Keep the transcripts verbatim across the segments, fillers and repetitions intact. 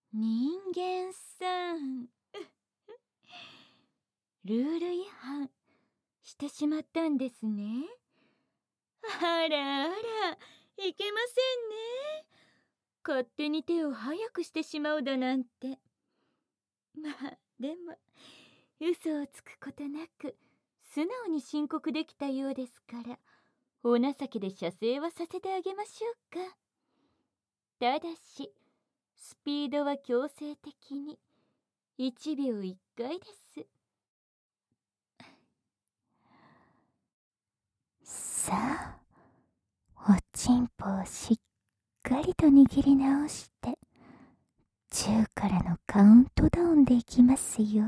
人間さんルール違反してしまったんですね。あらあら、いけませんね。勝手に手を早くしてしまうだなんて。まあでも嘘をつくことなく素直に申告できたようですから、お情けで射精はさせてあげましょうか。ただしスピードは強制的にいちびょういっかいです。 さあ、おちんぽをしっかりと握り直してじゅうからのカウントダウンでいきますよ。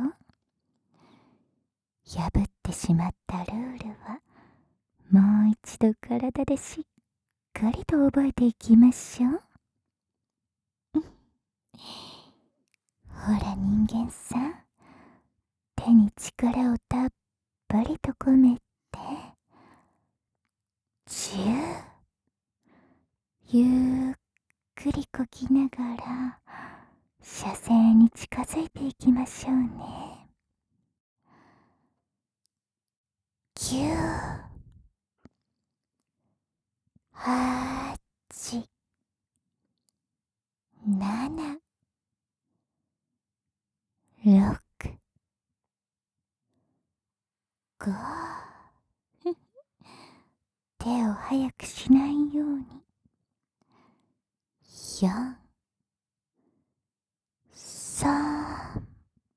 破ってしまったルールはもう一度体でしっかりと覚えていきましょう。ほら人間さん、手に力をたっぷりと込めてじゅう、ゆっくりこきながら射精に近づいていきましょうね。きゅう、はち、なな、ろく、ご。手を早くしないように。よん、さん、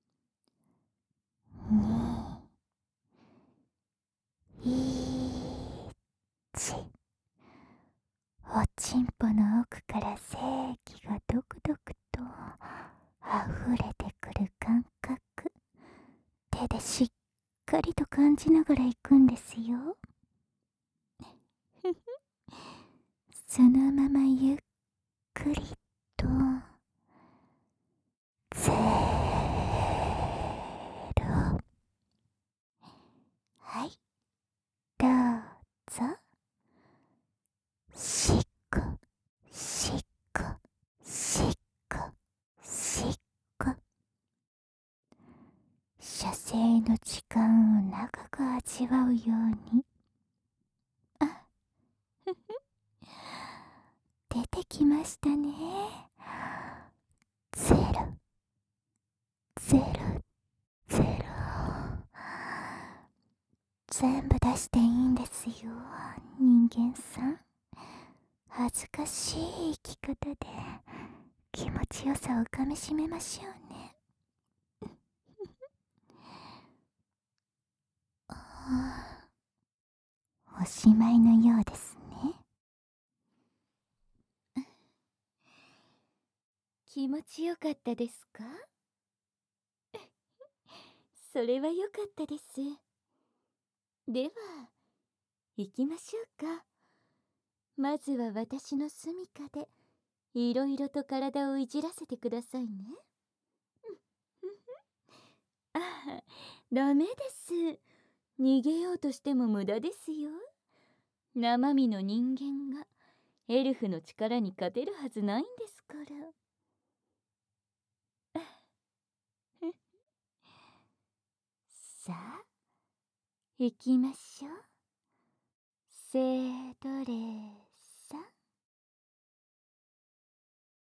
に、いち。おちんぽの奥から精液がドクドクと溢れてくる感覚、手でしっかりと感じながら行くんですよ。そのままゆっくりとゼロ。はい、どうぞ。しっこしっこしっこしっこ。射精の時間を長く味わうように。あ、ふふ、出てきましたね。ゼロゼロゼロ。全部出していいんですよ、人間さん。恥ずかしい生き方で気持ちよさをかみしめましょうね。おしまいのようですね。 気持ちよかったですか？それはよかったです。では行きましょうか。まずは私の住処でいろいろと体をいじらせてくださいね。ああ、ダメです。逃げようとしても無駄ですよ。生身の人間がエルフの力に勝てるはずないんですから。さあ行きましょう。せーどれ